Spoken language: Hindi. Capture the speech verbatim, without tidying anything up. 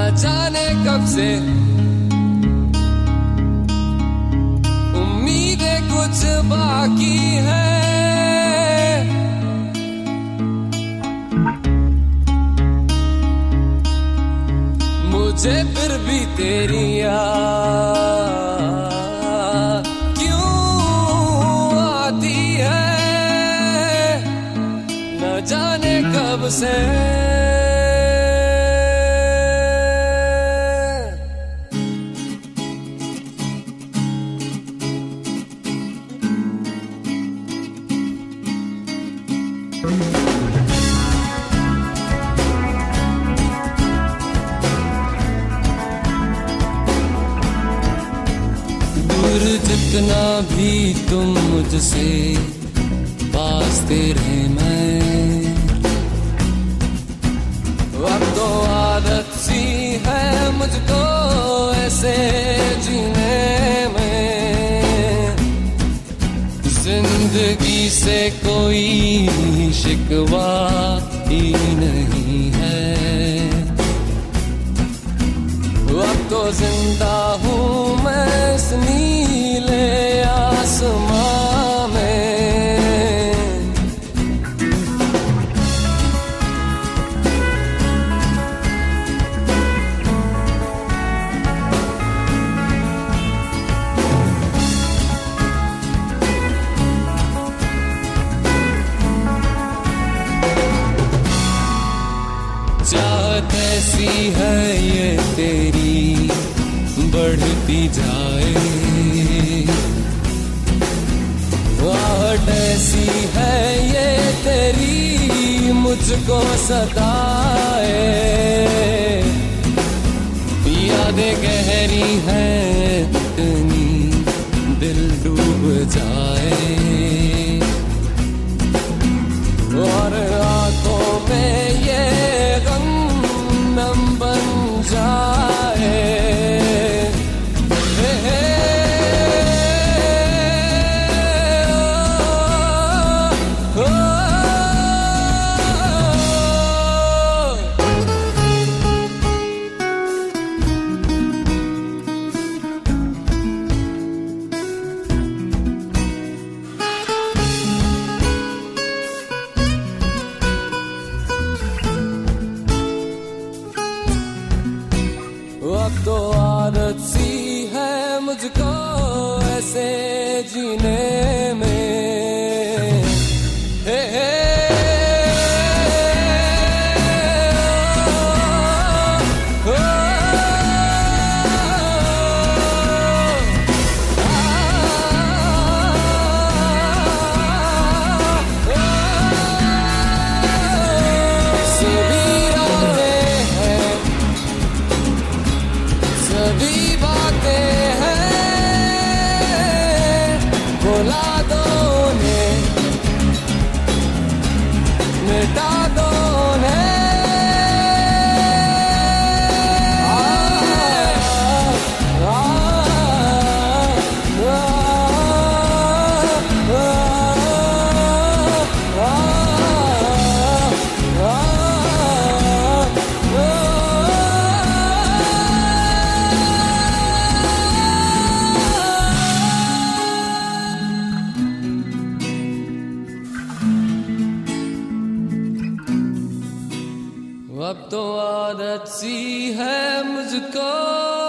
जाने कब से उम्मीदें कुछ बाकी है, मुझे फिर भी तेरी याद क्यों आती है, न जाने कब से। दूर जितना भी तुम मुझसे पास तेरे मैं, अब तो आदत सी है मुझको ऐसे जीने में, जिंदगी से कोई शिकवा ही नहीं है, अब तो जिंदा हूँ मैं इस नीले आसमां में। चाहत ऐसी है ये तेरी बढ़ती जाए, आहट ऐसी है ये तेरी मुझको सताए, यादें गहरी हैं इतनी दिल डूब जाए, और आंखों में ये गम नम बन जाए। अब तो आदत सी है मुझको ऐसे जीने में, हे हे सभी बातें हैं भुला दो उन्हें, मिटा दो उन्हें, अब तो आदत सी है मुझको